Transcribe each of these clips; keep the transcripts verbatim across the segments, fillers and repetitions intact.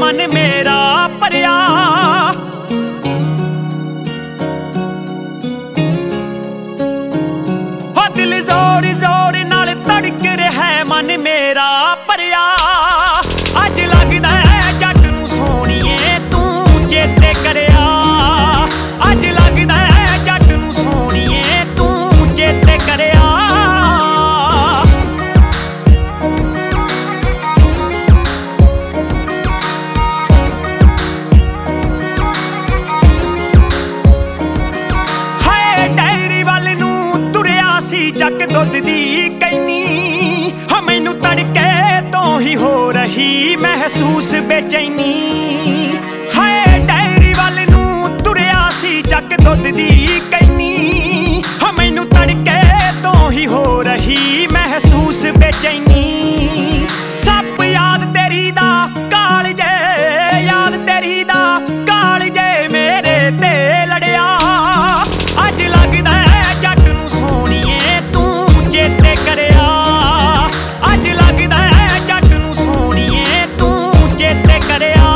मन मेरा भरिया। हो दिल जोर जोर नाल धड़क रहा मन मेरा भरिया। अज लगदा जट नूं सोहणीए तू चेते करिया। अज लगदा जट नूं सोहणीए तू चेते करिया। जग दुध दी कैनी हो मैनू तड़के तो ही हो रही महसूस बेचैनी। हाय डायरी वाल नू तुरिया सी जग दुध दी कैनी हो मैनू तड़के तो ही हो रही महसूस बेचैनी। सप याद तेरी दा काल जे याद तेरी दा काल जे मेरे ते लड़िया। अज लगदा जट नूं सोहणीए चेते करिया। अज लगदा जट नूं सोहणीए तू चेते करिया।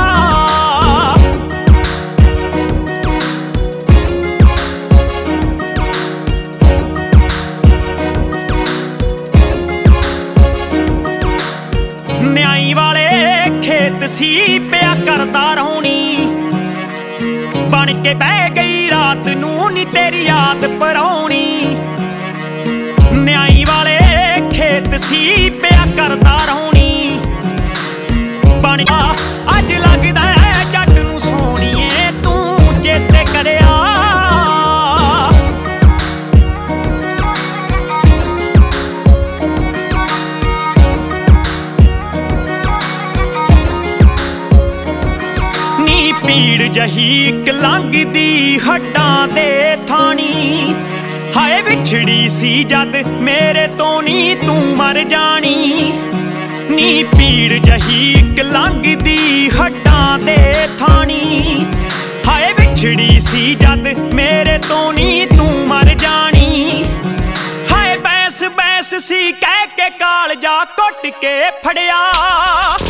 न्याई वाले खेत सी पिया करदा रौणी बन के बह गई रात नूं नी तेरी याद पराउणी। न्याई वाले खेत सी पिया करदा रौणी बन गया। अज लगदा जट नूं सोहणीए तू चेते करिया। नी पीड़ जही इक लंघदी हड्डां दे थानी। हाय विछड़ी सी जद मेरे तो नी तू मर जानी। नी पीड़ जही इक लंघदी हड्डां दे थानी। हाय विछड़ी सी जद मेरे तो नी तू मर जानी। हाय बैंस बैंस सी कह के कालजा घुट के फड़िया।